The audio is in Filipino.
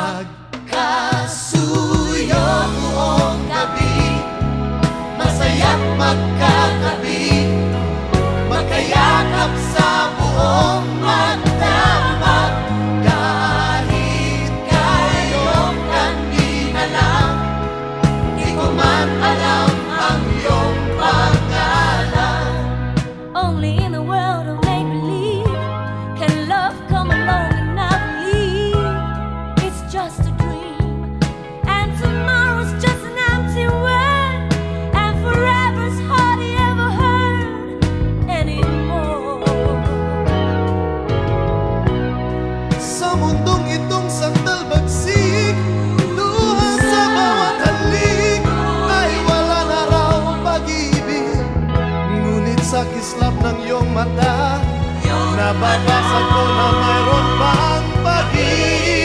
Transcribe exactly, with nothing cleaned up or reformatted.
magkasuyo buong gabi, masaya't magkatabi, magkayakap sa buong magdamag. Kahit kayong kanina lang, di ko man alam ang iyong pangalan. Only in the world of make-believe can love come along and not believe it's just a dream, and tomorrow's just an empty word, and forever's hardly ever heard anymore. Sa mundong itong sandal bagsik, luha sa bawat halik, ay wala na raw pag-ibig. Ngunit sa kislap ng iyong mata, nababasa ko na mayroon pang pag-ibig.